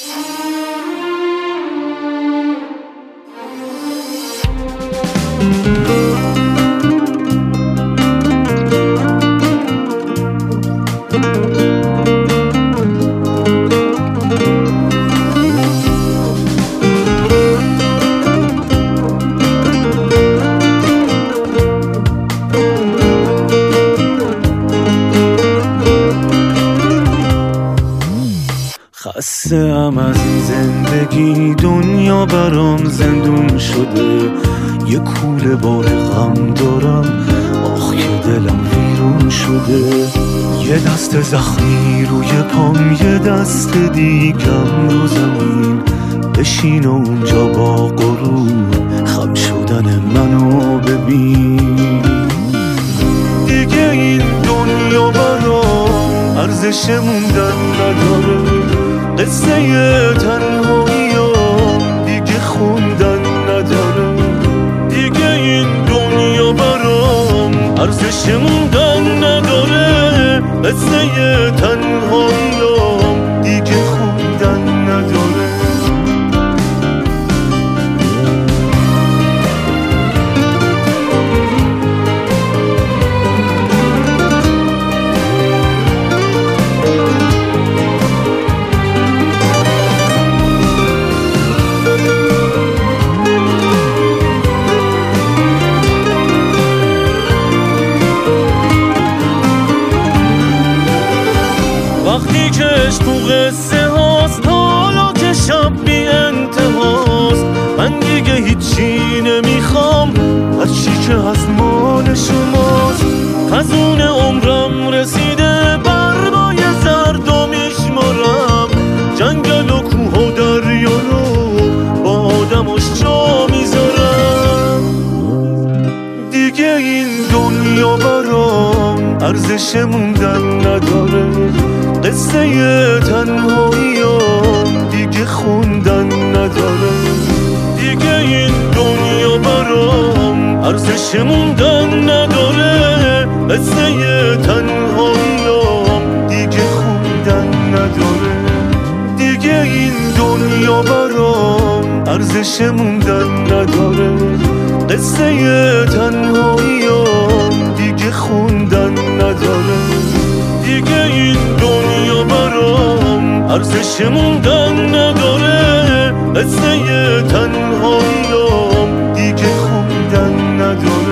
خسته‌ام از این زندگی، دنیا برام زندون شده، یه کوله بار غم دارم، آخ که دلم ویرون شده. یه دست زخمی روی پام، یه دست دیگم رو زمین، بشین و اونجا با غرور خم شدن منو ببین. دیگه این دنیا برام ارزش موندن نداره، قصه تنهاییام دیگه خوندن نداره. دیگه این دنیا برام ارزش موندن نداره، قصه تنهاییام دیگه خوندن نداره. وقتی که عشق تو قصه هاست، حالا که شب بی انتهاست، من دیگه هیچی نمیخوام، هرچی که از مال شماست. خزون عمرم رسیده، برگای زرد و میشمارم، جنگل و کوه و دریا رو با آدماش جا میذارم. دیگه این دنیا برام ارزش موندن نداره، قصه تنهاییام دیگه خوندن نداره. دیگه این دنیا برام ارزش موندن نداره، قصه تنهاییام دیگه خوندن نداره. دیگه این دنیا برام ارزش موندن نداره، قصه تنهاییام دیگه خوندن نداره. دیگه این دنیا برام ارزش موندن نداره، قصه تنهاییام دیگه خوندن نداره.